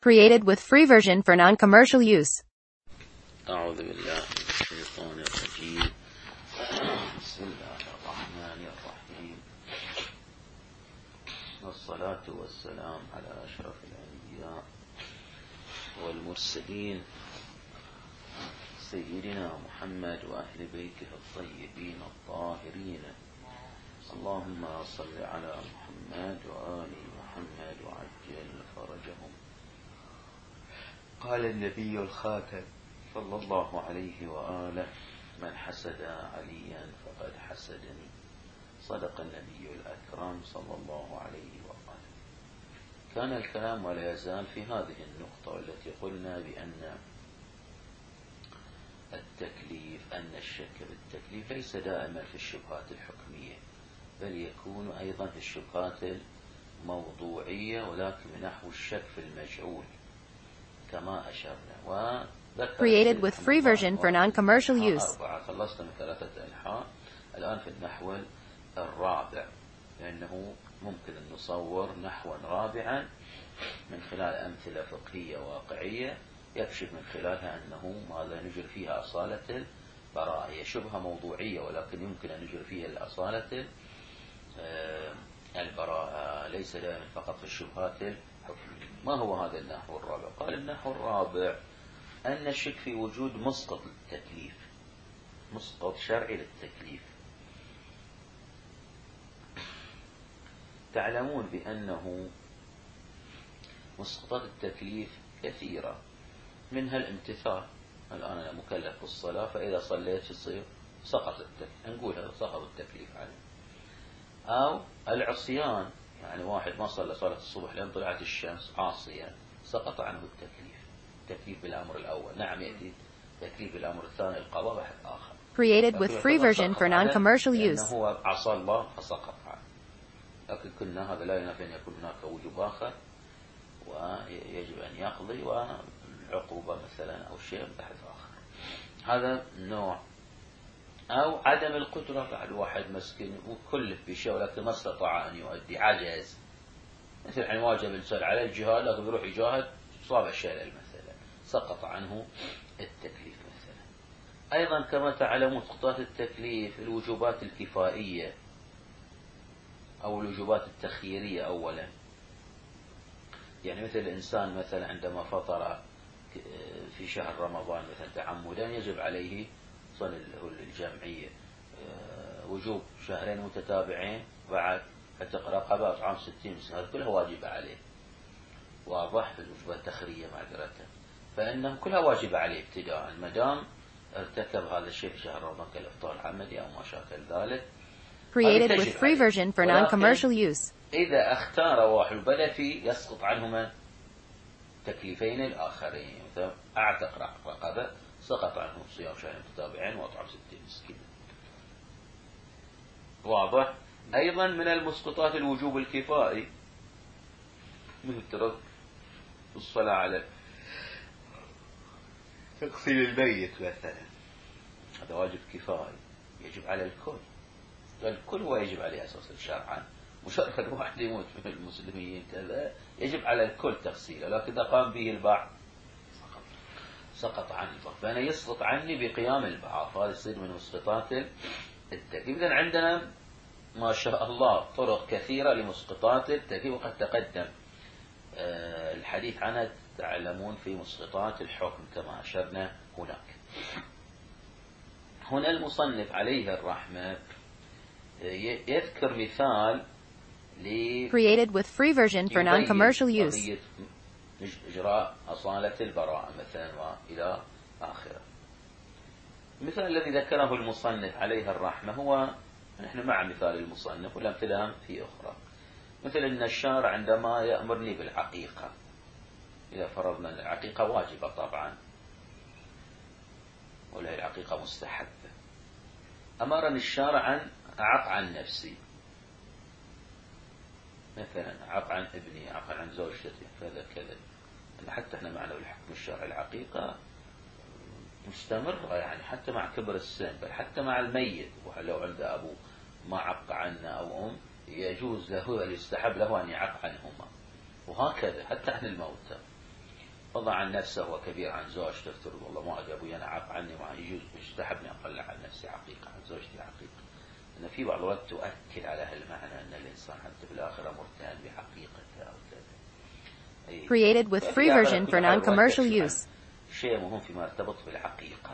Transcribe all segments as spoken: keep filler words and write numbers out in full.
Created with free version for non-commercial use. أعوذ بالله من الشيطان الرجيم. بسم الله الرحمن الرحيم. والصلاة والسلام على أشرف الأنبياء والمرسلين سيدنا محمد وأهل بيته الطيبين الطاهرين. اللهم صل على محمد وآل محمد وعجل فرجهم. قال النبي الخاتم صلى الله عليه وآله: من حسد عليا فقد حسدني. صدق النبي الأكرم صلى الله عليه وآله. كان الكلام ولا يزال في هذه النقطة التي قلنا بأن التكليف أن الشك بالتكليف ليس دائما في الشبهات الحكمية، بل يكون أيضا في الشبهات الموضوعية، ولكن من نحو الشك في المجعول كما أشرنا. Created with free version for non-commercial use. خلصنا من ثلاثة أنحاء، الآن في النحو الرابع، لأنه ممكن أن نصور نحوا رابعا من خلال أمثلة فقهية واقعية يكشف من خلالها أنه ماذا نجر فيها أصالة البراءة. هي شبهة موضوعية ولكن يمكن أن نجر فيها الأصالة البراءة، ليس دائما فقط في الشبهات الحكمية. ما هو هذا النحو الرابع؟ قال النحو الرابع أن الشك في وجود مسقط للتكليف، مسقط شرعي للتكليف. تعلمون بأنه مسقطات التكليف كثيرة، منها الامتثال. الآن أنا مكلف بالصلاة، فإذا صليت يصير سقط التكليف، نقول هذا سقط التكليف عنه. أو العصيان، يعني واحد ما صلى صلاة الصبح لأن طلعت الشمس عاصيا، سقط عنه التكليف. تكليف بالأمر الأول، نعم يأتي تكليف بالأمر الثاني القضاء بحث آخر. Created with free version for non-commercial use. هو عصى الله فسقط عنه، لكن كنا هذا لا ينافي أن يكون هناك وجوب آخر ويجب أن يقضي، والعقوبة مثلا أو شيء بحث آخر. هذا نوع. أو عدم القدرة، بعد واحد مسكين وكلف بشيء ولكن ما استطاع أن يؤدي، عجز، مثل الحين واجب الإنسان على الجهاد لكن يروح يجاهد صاب الشلل مثلا، سقط عنه التكليف مثلا. أيضا كما تعلمون سقطات التكليف الوجوبات الكفائية أو الوجوبات التخييرية أولا، يعني مثل الإنسان مثلا عندما فطر في شهر رمضان مثلا تعمدا يجب عليه صلاة الجمعية، وجوب شهرين متتابعين بعد عتق رقبة عام ستين مسكين، هذه كلها واجبة عليه. واضح؟ في الوجوبات التخييرية معذرة، فإنه كلها واجبة عليه ابتداء ما دام ارتكب هذا الشيء في شهر رمضان كالإفطار العمدي أو ما شاكل ذلك. Created with free version for non-commercial use. إذا اختار واحد وبدأ فيه يسقط عنهما تكليفين الآخرين، مثلا أعتق رقبة سقط عنه صيام شهرين متتابعين وأطعم ستين مسكين. واضح؟ أيضا من المسقطات الوجوب الكفائي، مثل ترك الصلاة على تغسيل الميت مثلا، هذا واجب كفائي يجب على الكل، الكل هو يجب عليه أساسا شرعا، مشاركة واحد يموت من المسلمين كذا يجب على الكل تغسيله، لكن إذا قام به البعض سقط عني البعض، فأنا يسقط عني بقيام البعض، هذا يصير من مسقطات التكليف. إذن عندنا ما شاء الله طرق كثيرة لمسقطات التكليف، وقد تقدم الحديث عنها تعلمون في مسقطات الحكم كما أشرنا هناك. هنا المصنف عليه الرحمة يذكر مثال ل Created with free version for non-commercial use. إجراء أصالة البراءة مثلا وإلى آخره. المثال الذي ذكره المصنف عليه الرحمة هو، نحن مع مثال المصنف والأمثلة في أخرى، مثل أن الشارع عندما يأمرني بالعقيقة، إذا فرضنا أن العقيقة واجبة طبعا ولا العقيقة مستحبة، أمرني الشارع أن أعق عن نفسي مثلا، أعق عن ابني، أعق عن زوجتي كذا كذا، حتى احنا معنا بالحكم الشرعي العقيقة مستمرة، يعني حتى مع كبر السن، بل حتى مع الميت، ولو عنده أبو ما عق عنه أو أم يجوز له، يستحب له أن يعق عنهما، وهكذا حتى عن الموتى. وضع عن نفسه هو كبير عن زوجته، افترض والله ما أجي أبوي أنا عاق عني وما يجوز مستحبني أطلع عن نفسي عقيقة عن زوجتي عقيقة. أن في بعض الوقت تؤكد على هالمعنى أن الإنسان حتى في الآخرة مرتهن بحقيقته أو كذا. Created with free version for non-commercial use. شيء مهم فيما يرتبط بالحقيقة.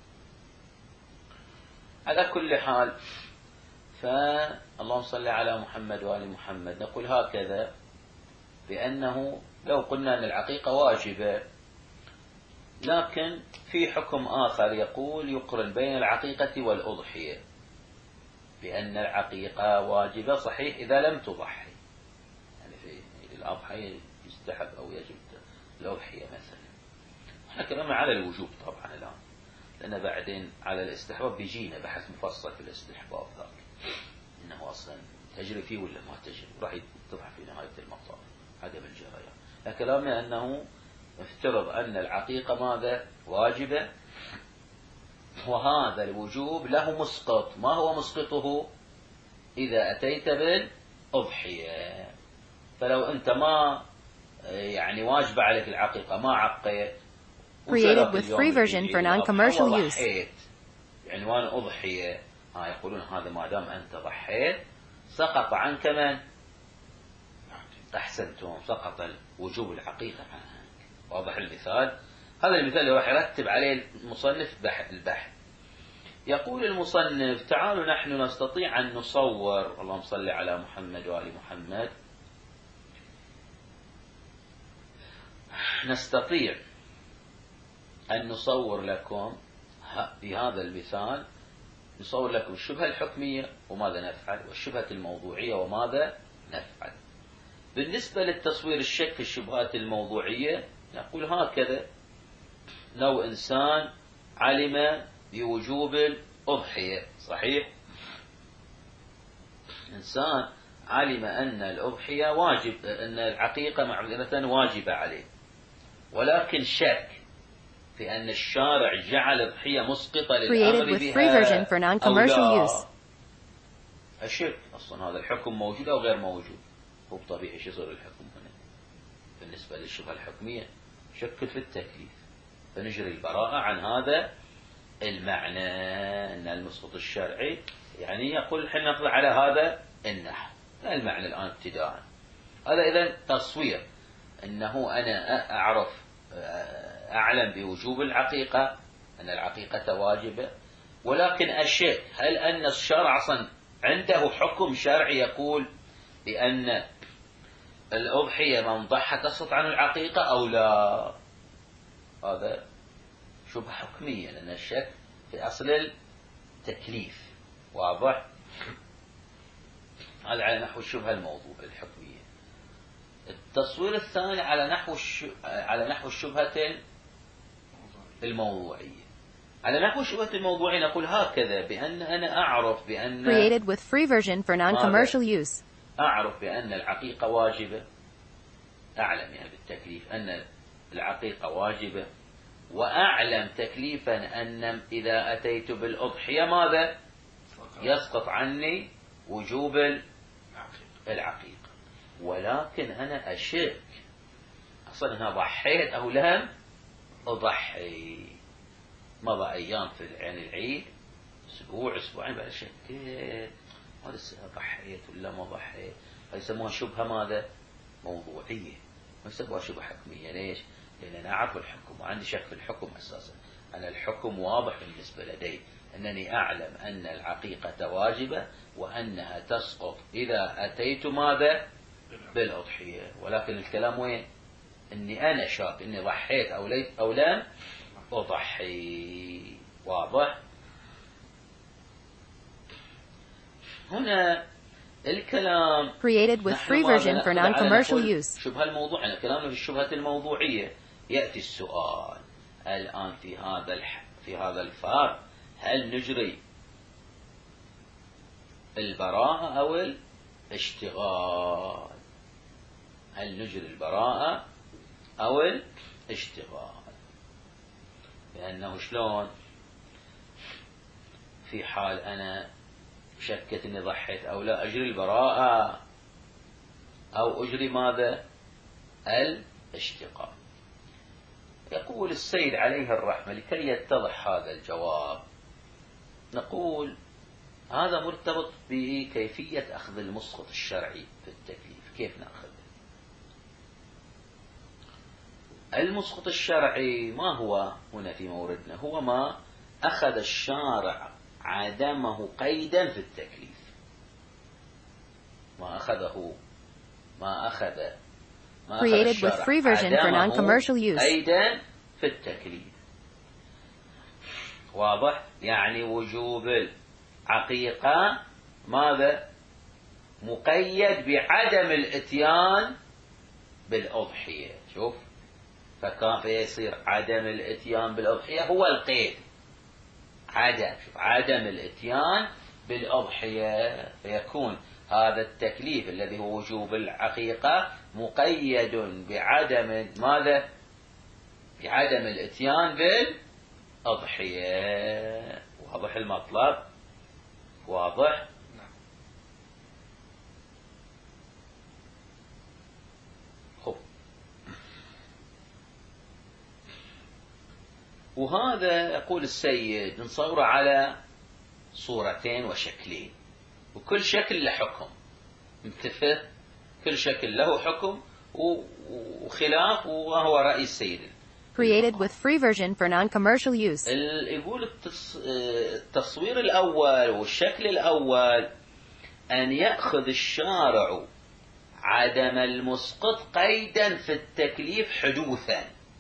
على كل حال، فاللهم صل على محمد وآل محمد. نقول هكذا بأنه لو قلنا أن العقيقة واجبة، لكن في حكم آخر يقول يقرن بين العقيقة والأضحية، بأن العقيقة واجبة صحيح إذا لم تضحي، يعني في الأضحية يستحب أو يجب الأضحية مثلا. احنا كلامنا على الوجوب طبعا الآن، لأن بعدين على الاستحباب بيجينا بحث مفصل في الاستحباب ذاك، إنه أصلا تجري فيه ولا ما تجري، راح يتضح في نهاية المطاف عدم الجريان. لكلامنا أنه افترض أن العقيقة ماذا؟ واجبة، وهذا الوجوب له مسقط. ما هو مسقطه؟ إذا أتيت بالأضحية. فلو أنت ما يعني واجب عليك العقيقة ما عقيت، created with free version for non-commercial use. يعني وانا أضحية، ها يقولون هذا ما دام أنت ضحيت سقط عنك من؟ أحسنتم، سقط وجوب العقيقة عنك. واضح المثال؟ هذا المثال اللي راح يرتب عليه المصنف بحث البحث. يقول المصنف: تعالوا نحن نستطيع أن نصور، اللهم صل على محمد وآل محمد، نستطيع أن نصور لكم في هذا المثال، نصور لكم الشبهة الحكمية وماذا نفعل، والشبهة الموضوعية وماذا نفعل. بالنسبة للتصوير الشك في الشبهات الموضوعية نقول هكذا: لو إنسان علم بوجوب الأضحية، صحيح، إنسان علم أن الأضحية واجب، أن العقيقة معذرة واجبة عليه، ولكن شك في أن الشارع جعل الأضحية مسقطة للأمر بها أو لا. الشك أصلا هذا الحكم موجود أو غير موجود، هو طبيعي شو يصير الحكم هنا. بالنسبة للشبهة الحكمية شك في التكليف، فنجري البراءة عن هذا المعنى أن المسقط الشرعي، يعني يقول حنا نطلع على هذا النحو المعنى الآن ابتداء. هذا إذن تصوير أنه أنا أعرف أعلم بوجوب العقيقة، أن العقيقة واجبة، ولكن الشك هل أن الشرع أصلا عنده حكم شرعي يقول بأن الأضحية من ضحى تسقط عن العقيقة أو لا. هذا شبهة حكمية، لأن الشك في أصل التكليف. واضح؟ هذا على نحو الشبهة الموضوع الحكمية. التصوير الثاني على نحو الش... على نحو الشبهة الموضوعية. على نحو الشبهة الموضوعية نقول هكذا: بأن أنا أعرف بأن created with free version for non-commercial use. أعرف بأن العقيقة واجبة، أعلم يعني بالتكليف أن العقيقة واجبة، وأعلم تكليفا أن إذا أتيت بالأضحية ماذا؟ يسقط عني وجوب العقيقة، ولكن أنا أشك أصلا أنا ضحيت أو لم أضحي. مضى أيام في يعني العيد، أسبوع أسبوعين، بعد شكيت هذا ضحيت ولا ما ضحيت. يسموها شبهة ماذا؟ موضوعية، ما يسموها شبهة حكمية. ليش؟ لأن أنا أعرف الحكم وعندي شك في الحكم أساسا. أنا الحكم واضح بالنسبة لدي، أنني أعلم أن العقيقة واجبة وأنها تسقط إذا أتيت ماذا؟ بالأضحية. ولكن الكلام وين؟ أني أنا شاك أني ضحيت أو ليت أو لم أضحي. واضح؟ هنا الكلام created with free version for non-commercial use. شبهة الموضوع، أنا كلامنا في الشبهة الموضوعية. يأتي السؤال الآن في هذا الح... في هذا الفار، هل نجري البراءة أو الاشتغال؟ هل نجري البراءة أو الاشتغال؟ لأنه شلون في حال أنا شكت أني ضحيت أو لا، أجري البراءة أو أجري ماذا؟ الاشتغال. يقول السيد عليه الرحمة لكي يتضح هذا الجواب، نقول هذا مرتبط بكيفية أخذ المسقط الشرعي في التكليف. كيف نأخذه؟ المسقط الشرعي ما هو هنا في موردنا؟ هو ما أخذ الشارع عدمه قيدا في التكليف، ما أخذه ما أخذ ما أخذ Created with free version for non-commercial use. قيدا في التكليف. واضح؟ يعني وجوب العقيقة ماذا؟ مقيد بعدم الاتيان بالأضحية. شوف، فكان فيصير عدم الاتيان بالأضحية هو القيد. عدم شوف عدم الاتيان بالأضحية، فيكون هذا التكليف الذي هو وجوب العقيقة مقيد بعدم ماذا؟ بعدم الاتيان بالأضحية. واضح المطلب؟ واضح؟ خب. وهذا يقول السيد نصوره على صورتين وشكلين، وكل شكل له حكم. متفق؟ كل شكل له حكم وخلاف، وهو رأي السيد. Created with free version for non-commercial use. يقول التصوير الأول والشكل الأول أن يأخذ الشارع عدم المسقط قيدا في التكليف حدوثا.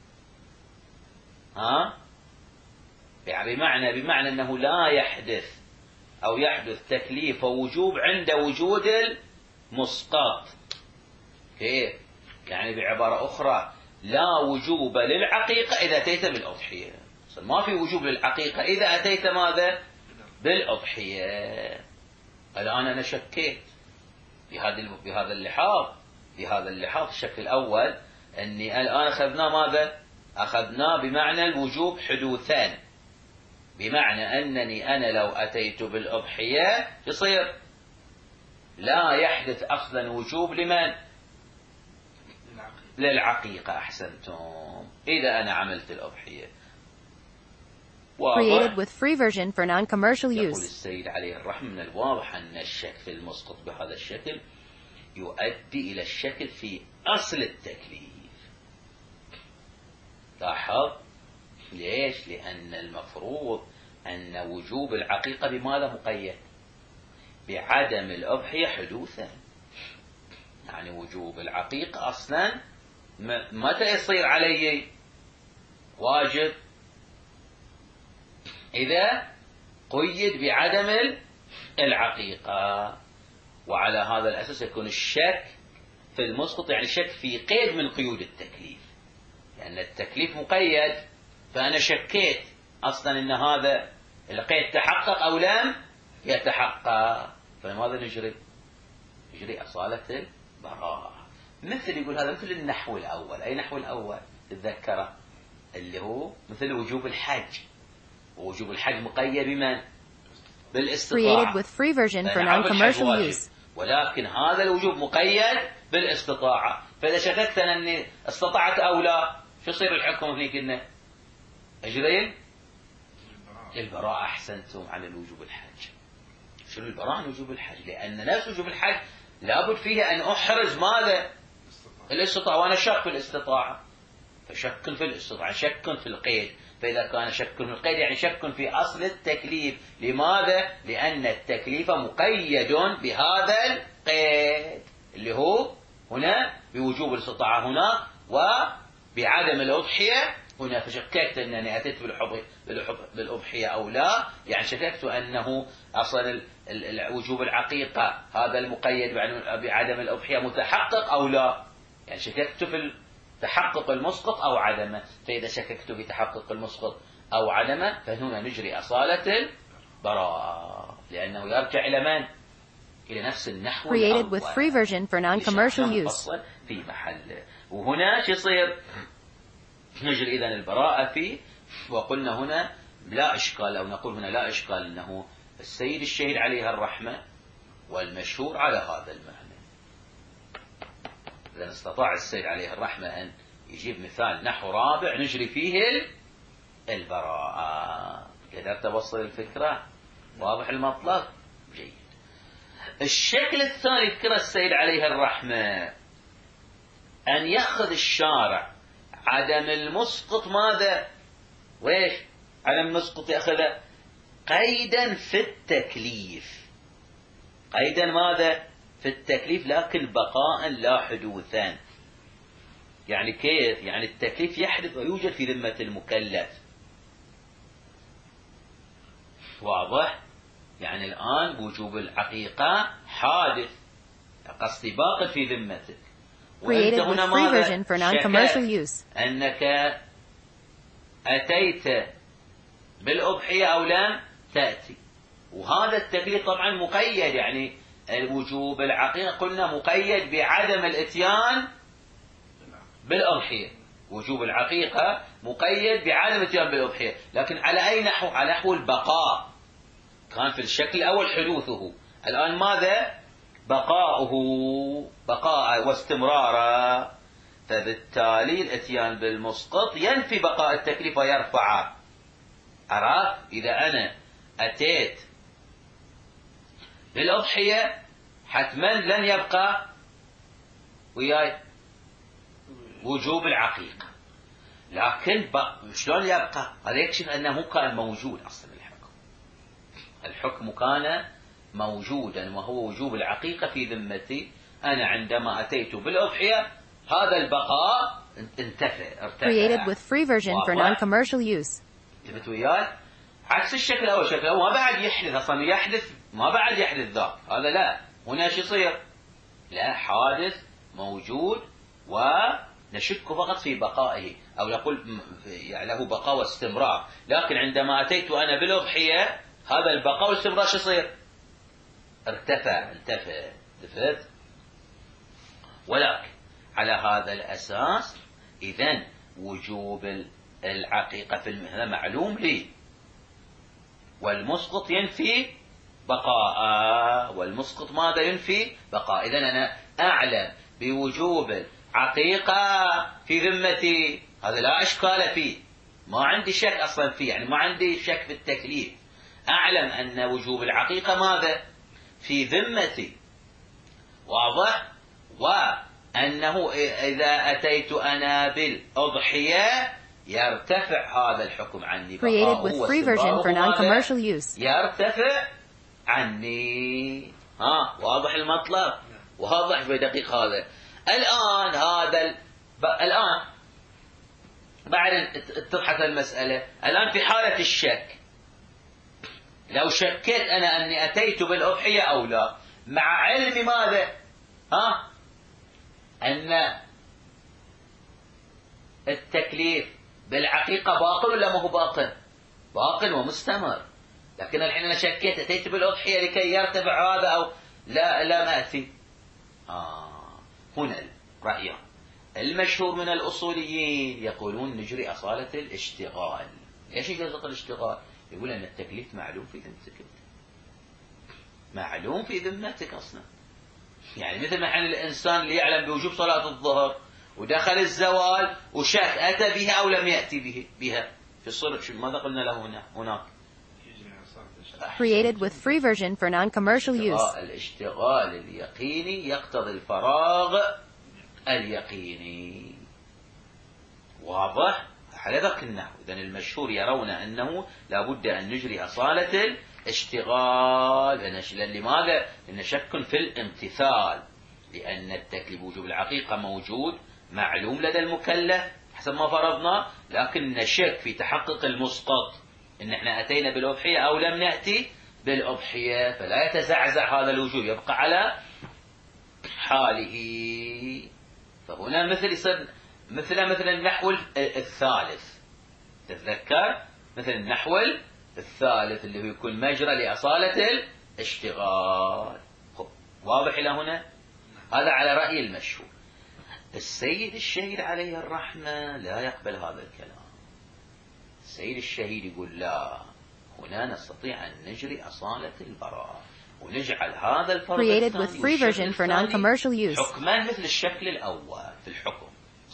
ها؟ بمعنى بمعنى أنه لا يحدث أو يحدث تكليف ووجوب عند وجود المسقط. كيف؟ يعني بعبارة أخرى لا وجوب للعقيقة إذا أتيت بالأضحية. ما في وجوب للعقيقة إذا أتيت ماذا؟ بالأضحية. الآن أنا شكيت بهذا بهذا اللحاظ بهذا اللحاظ الشكل الأول أني الآن أخذنا ماذا؟ أخذنا بمعنى الوجوب حدوثان، بمعنى أنني أنا لو أتيت بالأضحية يصير لا يحدث أصلا وجوب لمن؟ للعقيقة. أحسنتم. إذا أنا عملت الأضحية. Created with free version for non-commercial يقول use. السيد عليه الرحمة من الواضح أن الشك في المسقط بهذا الشكل يؤدي إلى الشك في أصل التكليف. لاحظ ليش؟ لأن المفروض أن وجوب العقيقة بماذا مقيد؟ بعدم الأضحية حدوثا. يعني وجوب العقيقة أصلا متى يصير علي واجب؟ إذا قيد بعدم العقيقة. وعلى هذا الأساس يكون الشك في المسقط يعني شك في قيد من قيود التكليف، لأن التكليف مقيد، فأنا شكيت أصلا أن هذا القيد تحقق أو لم يتحقق، فلماذا نجري؟ نجري أصالة البراءة. مثل يقول هذا مثل النحو الأول. أي نحو الأول تتذكره؟ اللي هو مثل وجوب الحج. ووجوب الحج مقيد بمن؟ بالاستطاعة. Created with free version for non-commercial use. ولكن هذا الوجوب مقيد بالاستطاعة، فإذا شككت أنني استطعت أو لا شو يصير الحكم هنيك؟ قلنا أجرين البراءة. أحسنتم على الوجوب الحج. شنو البراءة عن وجوب الحج؟ لأن نفس وجوب الحج لابد فيه أن أحرز ماذا؟ الاستطاعة، وأنا شك في الاستطاعة، فشك في الاستطاعة شك في القيد. فإذا كان شك في القيد يعني شك في أصل التكليف. لماذا؟ لأن التكليف مقيد بهذا القيد اللي هو هنا بوجوب الاستطاعة هنا وبعدم الأضحية هنا. فشككت أنني أتيت بالأضحية أو لا، يعني شككت أنه أصل وجوب العقيقة هذا المقيد بعدم الأضحية متحقق أو لا، يعني شككت في تحقق المسقط أو عدمه. فإذا شككت بتحقق المسقط أو عدمه فهنا نجري أصالة البراءة، لأنه يرجع إلى من؟ إلى نفس النحو Created with free version for non-commercial use. في محله. وهنا شو يصير؟ نجري إذن البراءة فيه. وقلنا هنا لا إشكال، أو نقول هنا لا إشكال أنه السيد الشهيد عليه الرحمة والمشهور على هذا المعنى. إذا استطاع السيد عليه الرحمة أن يجيب مثال نحو رابع نجري فيه البراءة. قدرت توصل الفكرة؟ واضح المطلب؟ جيد. الشكل الثاني ذكر السيد عليه الرحمة أن يأخذ الشارع عدم المسقط ماذا؟ ويش عدم المسقط يأخذ قيدا في التكليف، قيدا ماذا؟ في التكليف، لكن بقاء لا حدوثا. يعني كيف؟ يعني التكليف يحدث ويوجد في ذمة المكلف. واضح؟ يعني الآن وجوب العقيقة حادث، قصدي باق في ذمتك، وأنت هنا ماذا؟ شكت أنك أتيت بالأضحية أو لم تأتي، وهذا التكليف طبعا مقيد، يعني الوجوب العقيقة قلنا مقيد بعدم الاتيان بالأضحية، وجوب العقيقة مقيد بعدم الاتيان بالأضحية، لكن على أي نحو؟ على نحو البقاء. كان في الشكل الأول حدوثه، الآن ماذا؟ بقاؤه، بقاء واستمرارا، فبالتالي الاتيان بالمسقط ينفي بقاء التكليف ويرفعه. عرفت؟ إذا أنا أتيت بالأضحية حتما لن يبقى وياي وجوب العقيقة، لكن شلون يبقى؟ هذا يكشف أنه كان موجود أصلا الحكم، الحكم كان موجودا وهو وجوب العقيقة في ذمتي. أنا عندما أتيت بالأضحية هذا البقاء انتفى ارتفع. Created with free version for non-commercial use. انتبهت وياي؟ عكس الشكل الأول، الشكل الأول ما بعد يحدث أصلا، يحدث ما بعد يحدث ذاك، هذا لا، هنا شو يصير؟ لا، حادث موجود ونشك فقط في بقائه، أو نقول يعني له بقاء واستمرار، لكن عندما أتيت أنا بالأضحية هذا البقاء والاستمرار شو يصير؟ ارتفع، انتفى. انتفت؟ ولكن على هذا الأساس إذن وجوب العقيقة في المهنة معلوم لي، والمسقط ينفي بقاء، والمسقط ماذا ينفي؟ بقاء. إذن أنا أعلم بوجوب العقيقة في ذمتي، هذا لا أشكال فيه، ما عندي شك أصلا فيه، يعني ما عندي شك في التكليف، أعلم أن وجوب العقيقة ماذا؟ في ذمتي. واضح؟ وأنه إذا أتيت أنا بالأضحية يرتفع هذا الحكم عني، Created with free version for non-commercial use. يرتفع عني. ها واضح المطلب؟ واضح بدقيق هذا. الآن هذا ال... ب... الآن بعد اتضحت المسألة، الآن في حالة الشك، لو شكيت أنا أني أتيت بالأضحية أو لا، مع علم ماذا؟ ها؟ أن التكليف بالعقيقة باطل ولا ما هو باطل؟ باطل ومستمر، لكن الحين أنا شكيت أتيت بالأضحية لكي يرتفع هذا أو لا لا ما أتي. آه هنا رأيهم المشهور من الأصوليين يقولون نجري أصالة الاشتغال. إيش جزء الاشتغال؟ يقول أن التكليف معلوم في ذمتك، معلوم في ذمتك أصلا. يعني مثل ما حين الإنسان اللي يعلم بوجوب صلاة الظهر ودخل الزوال وشك أتى بها أو لم يأتي به بها في الصرف، ماذا قلنا له هنا هناك؟ Created with free version for non-commercial use. الاشتغال اليقيني يقتضي الفراغ اليقيني. واضح؟ على ذاك النحو. إذن المشهور يرون أنه لابد أن نجري أصالة الاشتغال. لماذا؟ لأن شك في الامتثال، لأن التكليف وجوب العقيقة موجود معلوم لدى المكلف حسب ما فرضنا، لكن نشك في تحقق المسقط، إن احنا أتينا بالأضحية أو لم نأتي بالأضحية، فلا يتزعزع هذا الوجوب، يبقى على حاله. فهنا مثل يصير مثل مثل النحو الثالث، تتذكر مثل النحو الثالث اللي هو يكون مجرى لأصالة الاشتغال. واضح إلى هنا؟ هذا على رأي المشهور. السيد الشهيد عليه الرحمة لا يقبل هذا الكلام. السيد الشهيد يقول لا، هنا نستطيع أن نجري أصالة البراءة ونجعل هذا الفرق Created with free version for non-commercial use. حكما مثل الشكل الأول في الحكم،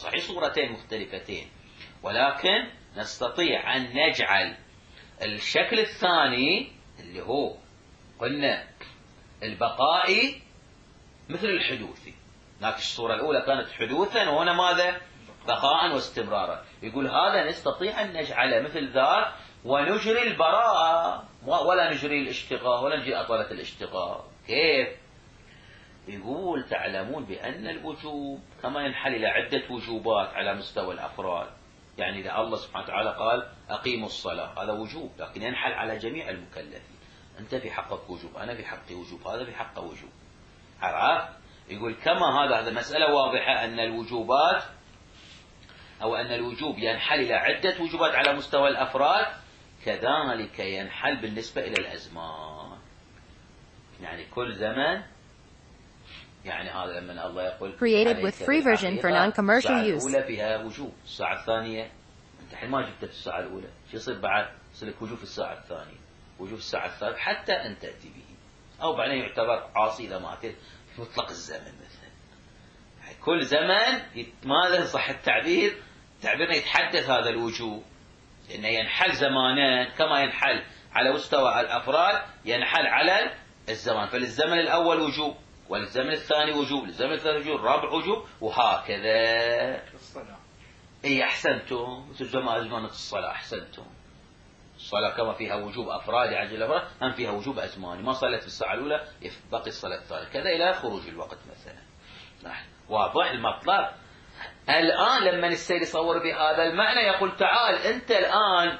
صحيح صورتين مختلفتين، ولكن نستطيع أن نجعل الشكل الثاني اللي هو قلنا البقائي مثل الحدوثي. هناك الصورة الأولى كانت حدوثا، وهنا ماذا؟ بقاء واستمرارا. يقول هذا نستطيع أن نجعله مثل ذا ونجري البراءة ولا نجري الاشتغال ولا نجري أطلة الاشتغال. كيف؟ يقول تعلمون بأن الوجوب كما ينحل إلى عدة وجوبات على مستوى الأفراد. يعني إذا الله سبحانه وتعالى قال أقيموا الصلاة هذا وجوب، لكن ينحل على جميع المكلفين. أنت في حقك وجوب، أنا في حقي وجوب، هذا في حقه وجوب. عرفت؟ يقول كما هذا هذا مسألة واضحة أن الوجوبات أو أن الوجوب ينحل إلى عدة وجوبات على مستوى الأفراد، كذلك ينحل بالنسبة إلى الأزمان. يعني كل زمن، يعني هذا لما الله يقول created with free version for non-commercial use. الساعة الأولى فيها وجوب، الساعة الثانية أنت حين ما جبت في الساعة الأولى، شو يصير بعد؟ يصير لك وجوب في الساعة الثانية، وجوب في الساعة الثالثة، حتى أن تأتي به، أو بعدين يعتبر عاصي إذا ما أتيت في مطلق الزمن مثلا. كل زمن ماذا صح التعبير؟ تعبيرنا يتحدث هذا الوجوب، لأنه ينحل زمانا كما ينحل على مستوى الأفراد ينحل على الزمان. فللزمن الأول وجوب، وللزمن الثاني وجوب، للزمن الثالث وجوب، الرابع وجوب، وهكذا. الصلاة اي احسنتم، مثل زمانة الصلاة احسنتم. الصلاة كما فيها وجوب افراد عجل الافراد، هم فيها وجوب ازماني. ما صلت في الساعة الاولى باقي الصلاة الثانية، كذا الى خروج الوقت مثلا. واضح المطلب. الان لما السيد يصور بهذا المعنى يقول تعال انت الان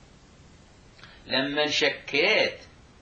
لما شكيت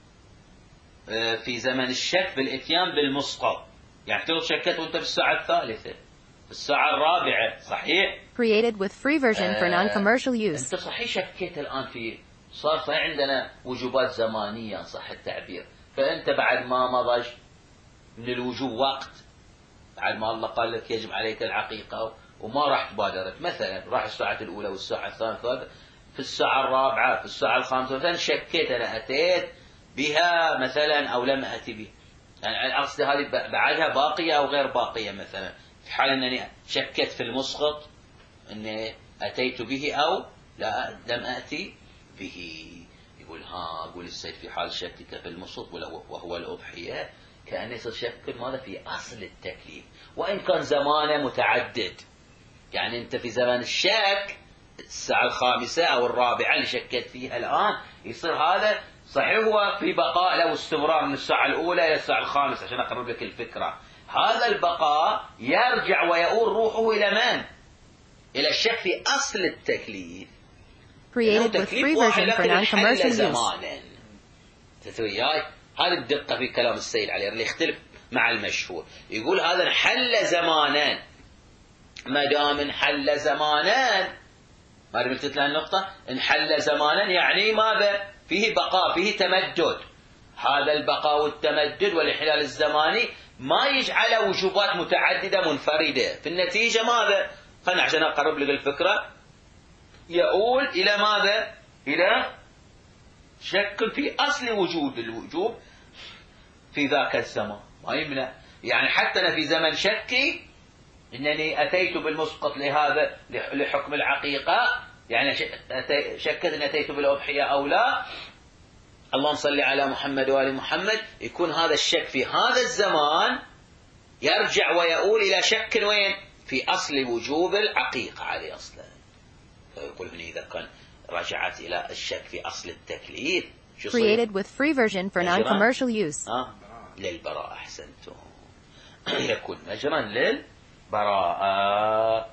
في زمن الشك بالاتيان بالمسقط، يعني تقول شكيت وانت في الساعة الثالثة، في الساعة الرابعة، صحيح؟ created with free version for non-commercial use. انت صحيح شكيت الان في، صار صحيح عندنا وجوبات زمانية صح التعبير، فانت بعد ما مضى من الوجوب وقت، بعد ما الله قال لك يجب عليك العقيقة وما راح تبادرت، مثلا راح الساعة الأولى والساعة الثالثة، في الساعة الرابعة في الساعة الخامسة مثلا شكيت أنا أتيت بها مثلا أو لم أتي بها، يعني أقصد هذه بعدها باقية أو غير باقية مثلا، في حال أنني شكيت في المسقط أني أتيت به أو لا لم أتي به. يقول ها أقول السيد في حال شكك في المسقط وهو الأضحية كأن يصير شك ماذا في أصل التكليف، وإن كان زمانه متعدد. يعني أنت في زمن الشك الساعة الخامسة أو الرابعة اللي شكيت فيها الآن، يصير هذا صحيح هو في بقاء له استمرار من الساعة الأولى إلى الساعة الخامسة عشان أقرب لك الفكرة. هذا البقاء يرجع ويؤول روحه إلى من؟ إلى الشك في أصل التكليف. created with free version for non-commercial use. تثوياي هذه الدقة في كلام السيد علي اللي يختلف مع المشهور. يقول هذا انحل زمانا، ما دام انحل زمانا، ما قلت لها النقطة انحل زمانا يعني ماذا؟ فيه بقاء، فيه تمدد. هذا البقاء والتمدد والانحلال الزماني ما يجعل وجوبات متعددة منفردة، في النتيجة ماذا؟ خلنا عشان أقرب لك الفكرة، يؤول إلى ماذا؟ إلى شك في أصل وجود الوجوب في ذاك الزمان، ما يمنع. يعني حتى أنا في زمن شكي إنني أتيت بالمسقط لهذا لحكم العقيقة، يعني شكت إن أتيت بالأضحية أو لا، اللهم صل على محمد وآل محمد، يكون هذا الشك في هذا الزمان يرجع ويؤول إلى شك وين؟ في أصل وجوب العقيقة عليه أصلا. فيقول هنا إذا كان رجعت إلى الشك في أصل التكليف created with free version for non-commercial use. آه. للبراءة أحسنتم. يكون مجرا للبراءة.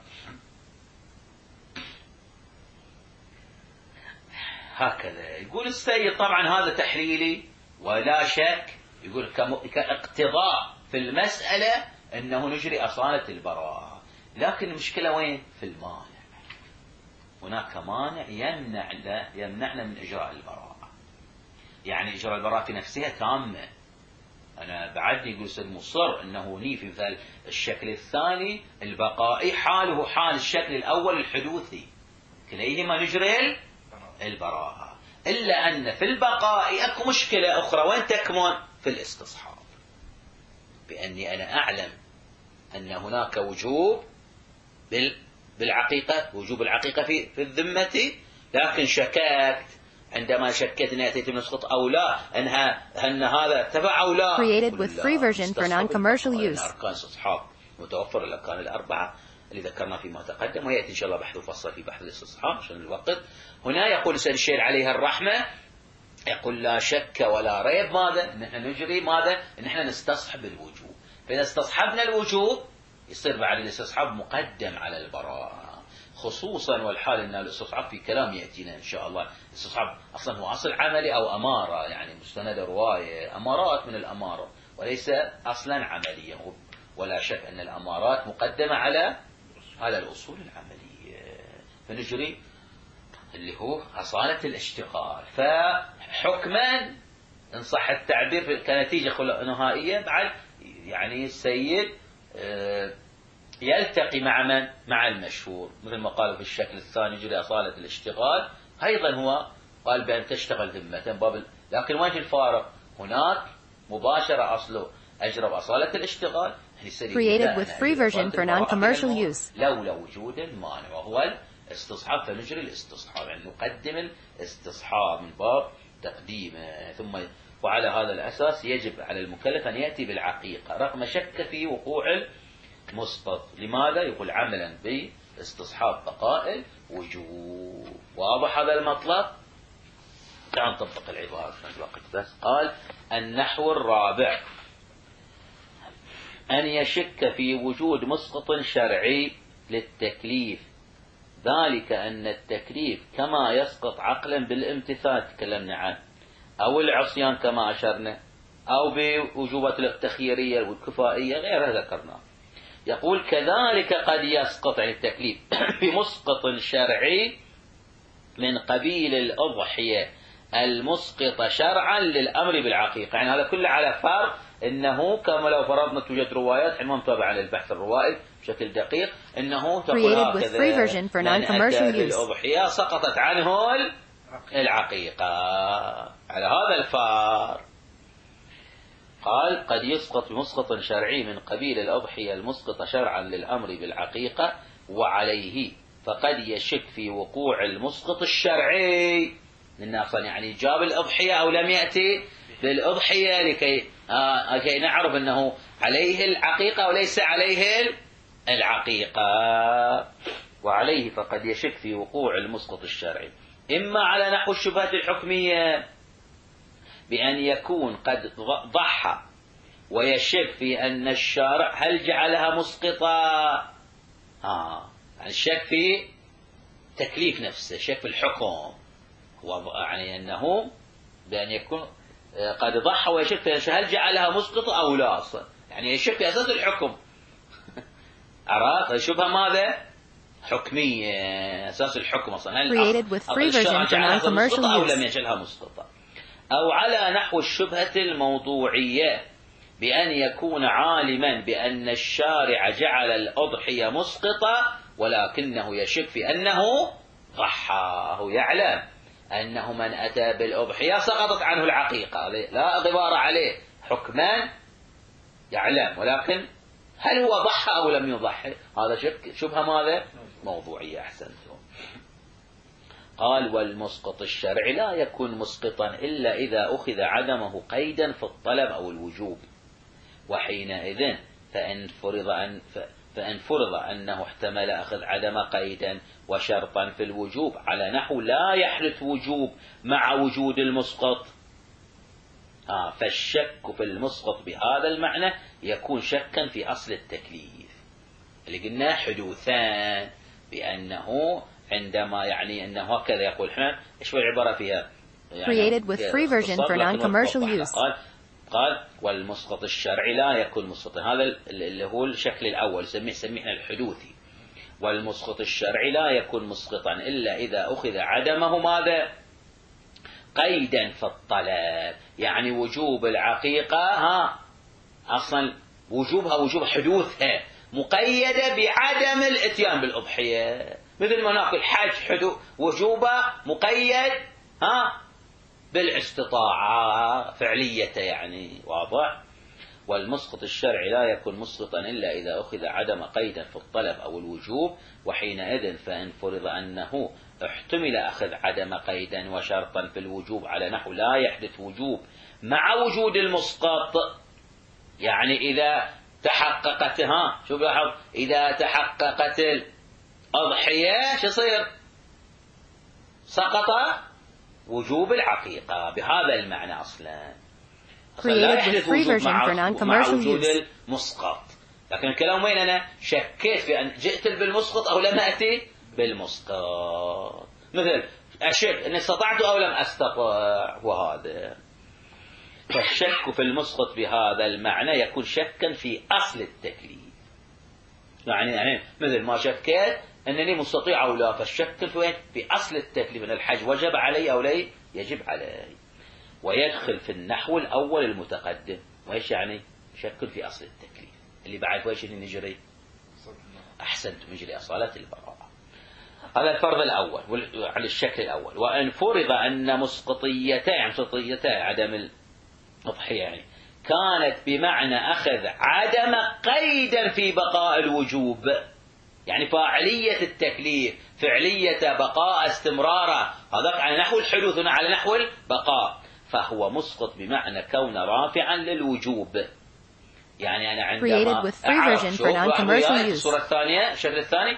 هكذا يقول السيد. طبعا هذا تحليلي ولا شك، يقول كاقتضاء في المسألة أنه نجري أصالة البراءة، لكن المشكلة وين؟ في المانع. هناك مانع يمنع يمنعنا من إجراء البراءة. يعني إجراء البراءة في نفسها تامة. أنا بعدني يقول السيد مصر أنه ني في مثال الشكل الثاني البقائي حاله حال الشكل الأول الحدوثي، كليهما نجري البراءة، إلا أن في البقاء أكو مشكلة أخرى وين تكمن؟ في الاستصحاب، بأني أنا أعلم أن هناك وجوب بالعقيقة، وجوب العقيقة في في الذمة، لكن شككت عندما شككت أنها تأتي بنسخة أو لا، أنها أن هذا تبع أو لا. Created with free version for non-commercial use. أركان استصحاب متوفر الأركان الأربعة اللي ذكرنا فيما تقدم، ويأتي إن شاء الله بحث وفصل في بحث الاستصحاب عشان الوقت. هنا يقول سيد الشيخ عليه الرحمة، يقول لا شك ولا ريب ماذا؟ نحن نجري ماذا؟ نحن نستصحب الوجوب، فإذا استصحبنا الوجوب يصير بعد الاستصحاب مقدم على البراءة، خصوصا والحال أن الاستصحاب في كلام يأتينا إن شاء الله. الاستصحاب أصلا هو أصل عملي أو أمارة، يعني مستند رواية، أمارات من الأمارة وليس أصلا عمليا، ولا شك أن الأمارات مقدمة على على الأصول العملية. فنجري اللي هو أصالة الاشتغال، فحكما إن صح التعبير كنتيجة نهائية بعد يعني السيد يلتقي مع من؟ مع المشهور، مثل ما قالوا في الشكل الثاني يجري أصالة الاشتغال، أيضا هو قال بأن تشتغل ذمة باب، لكن وجه الفارق هناك مباشرة أصله أجرب أصالة الاشتغال. Created with free version for non-commercial use. لولا وجود المانع وهو الاستصحاب، فنجري الاستصحاب، يعني نقدم الاستصحاب من باب تقديمه. ثم وعلى هذا الأساس يجب على المكلف أن يأتي بالعقيقة رغم شك في وقوع المسقط. لماذا؟ يقول عملا باستصحاب بقاء الوجوب. واضح هذا المطلب؟ تعال نطبق العبارة في الوقت بس. قال النحو الرابع أن يشك في وجود مسقط شرعي للتكليف، ذلك أن التكليف كما يسقط عقلا بالامتثال تكلمنا عنه، أو العصيان كما أشرنا، أو بوجوبة التخييرية والكفائية غيرها ذكرنا. يقول كذلك قد يسقط عن التكليف بمسقط شرعي من قبيل الأضحية المسقط شرعا للأمر بالعقيقة. يعني هذا كله على فرض إنه كما لو فرضنا توجد روايات حين متابعة للبحث الروائي بشكل دقيق، إنه تقول هكذا من أتى بالأضحية سقطت عنه العقيقة على هذا الفار. قال قد يسقط بمسقط شرعي من قبيل الأضحية المسقط شرعا للأمر بالعقيقة، وعليه فقد يشك في وقوع المسقط الشرعي، لأن أصلا يعني جاب الأضحية أو لم يأتي بالأضحية لكي آه لكي نعرف أنه عليه العقيقة وليس عليه العقيقة. وعليه فقد يشك في وقوع المسقط الشرعي إما على نحو الشبهة الحكمية بأن يكون قد ضحى ويشك في أن الشارع هل جعلها مسقطة، آه يعني الشك في تكليف نفسه، شك في الحكم، يعني أنه بأن يكون قد ضحى ويشك في هل جعلها مسقطة أو لا، يعني يشك في أساس الحكم. عرفت الشبهة ماذا؟ حكمية، أساس الحكم أصلا هل الشارع جعلها مسقطة أو لم يجعلها مسقطة. أو على نحو الشبهة الموضوعية بأن يكون عالما بأن الشارع جعل الأضحية مسقطة ولكنه يشك في أنه ضحى، هو يعلم أنه من أتى بالأضحية سقطت عنه العقيقة، لا غبار عليه حكما يعلم، ولكن هل هو ضحى أو لم يضحي؟ هذا شك شبهة ماذا؟ موضوعية. أحسنتم. قال والمسقط الشرعي لا يكون مسقطا إلا إذا أخذ عدمه قيدا في الطلب أو الوجوب، وحينئذ فإن فرض أن فإن فرض أنه احتمل أخذ عدم قيدا وشرطا في الوجوب على نحو لا يحدث وجوب مع وجود المسقط، آه فالشك في المسقط بهذا المعنى يكون شكا في أصل التكليف اللي قلنا حدوثان، بأنه عندما يعني أنه هكذا يقول احنا ايش العبارة فيها يعني created with free version for non-commercial use. قال قال والمسقط الشرعي لا يكون مسقطا، هذا اللي هو الشكل الأول سميه سمينا الحدوثي. والمسقط الشرعي لا يكون مسقطا إلا إذا أخذ عدمه ماذا؟ قيدا في الطلب، يعني وجوب العقيقة ها أصلا وجوبها وجوب حدوثها مقيدة بعدم الاتيان بالأضحية، مثل ما نقول حج حدوث وجوبه مقيد ها بالاستطاعة فعلية، يعني واضح. والمسقط الشرعي لا يكون مسقطا إلا إذا أخذ عدم قيدا في الطلب أو الوجوب، وحينئذ فإن فرض أنه احتمل أخذ عدم قيدا وشرطا في الوجوب على نحو لا يحدث وجوب مع وجود المسقط، يعني إذا تحققت ها شو بلاحظ إذا تحققت الأضحية شو يصير؟ سقط وجوب العقيقة بهذا المعنى أصلا. لا يحدث وجوب مع, مع وجود المسقط. لكن الكلام وين أنا شكيت في أن جئت بالمسقط أو لم أتي بالمسقط، مثل أشك أن استطعت أو لم أستطع، وهذا فالشك في المسقط بهذا المعنى يكون شكا في أصل التكليف. يعني, يعني مثل ما شكيت أنني مستطيع أو لا، فالشك في وين؟ في أصل التكليف، أن الحج وجب علي أو لا يجب علي. ويدخل في النحو الأول المتقدم، وإيش يعني؟ شك في أصل التكليف. اللي بعد وإيش اللي نجري؟ أحسنت، نجري أصالة البراءة. هذا الفرض الأول على الشكل الأول. وأن فرض أن مسقطيتين يعني مسقطيتين عدم الأضحية يعني كانت بمعنى أخذ عدم قيدا في بقاء الوجوب، يعني فاعلية التكليف فعلية بقاء استمرارا، هذا على نحو الحدوث هنا على نحو البقاء، فهو مسقط بمعنى كون رافعا للوجوب. يعني أنا عندما أعرف شوف الصورة الثانية الشكل الثاني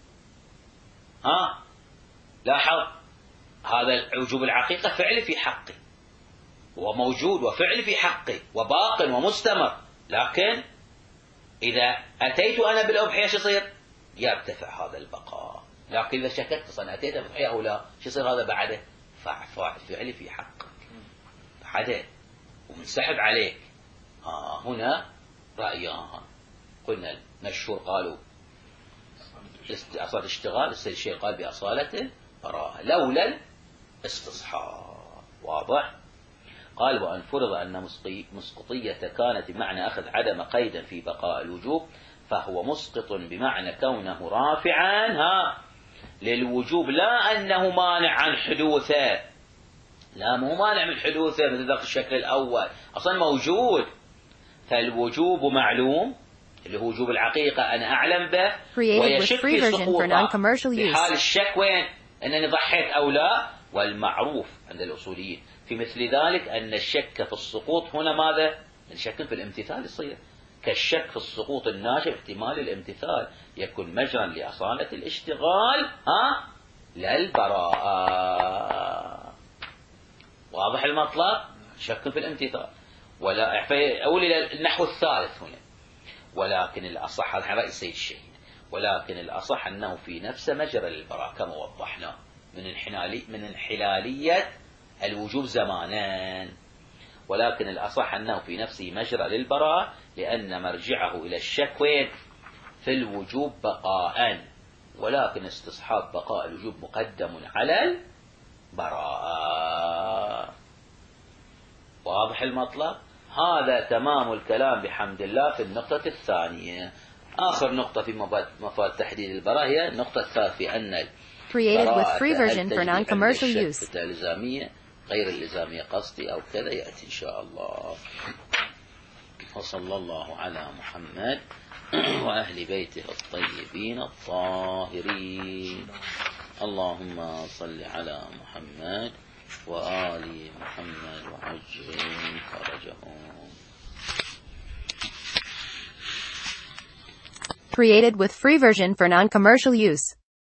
ها لاحظ هذا وجوب العقيقة فعل في حقي وموجود وفعل في حقي وباق ومستمر، لكن إذا أتيت أنا بالأضحية شو يصير؟ يرتفع هذا البقاء. لكن إذا شككت أنا أتيت بالأضحية أو لا شو يصير هذا بعده؟ فعل في حقك بعده ومنسحب عليك. آه هنا رأيان قلنا المشهور قالوا أصالة اشتغال، الشيء قال بأصالة براءة لولا الاستصحاب. واضح؟ قال وأن فرض أن مسقطية كانت بمعنى أخذ عدم قيدا في بقاء الوجوب، فهو مسقط بمعنى كونه رافعا ها للوجوب، لا أنه مانع عن حدوثه، لا مو مانع من حدوثه مثل ذاك الشكل الأول أصلا موجود. فالوجوب معلوم اللي هو وجوب العقيقة أنا أعلم به، ويشك في سقوطه في حال الشك وين أنني ضحيت أو لا. والمعروف عند الأصوليين في مثل ذلك أن الشك في السقوط هنا ماذا؟ الشك في الامتثال يصير كالشك في السقوط الناشئ احتمال الامتثال، يكون مجرا لأصالة الاشتغال ها للبراءة. واضح المطلب؟ شك في الامتثال. ولا أقول إلى النحو الثالث هنا، ولكن الأصح هذا رأي السيد الشهيد، ولكن الأصح أنه في نفس مجرى البراءة كما وضحنا من انحلالي من انحلالية الوجوب زمانان، ولكن الأصح أنه في نفسه مجرى للبراءة لأن مرجعه إلى الشك وين؟ في الوجوب بقاء، ولكن استصحاب بقاء الوجوب مقدم على البراءة. واضح المطلب؟ هذا تمام الكلام بحمد الله في النقطة الثانية. آخر نقطة في مفاد تحديد البراءة هي النقطة الثالثة، أن created with free version for non-commercial use. الإلزامية غير الإلزامية قصدي أو كذا يأتي إن شاء الله. وصلى الله على محمد وأهل بيته الطيبين الطاهرين. اللهم صل على محمد وآل محمد وعجل فرجهم. Created with free version for non-commercial use.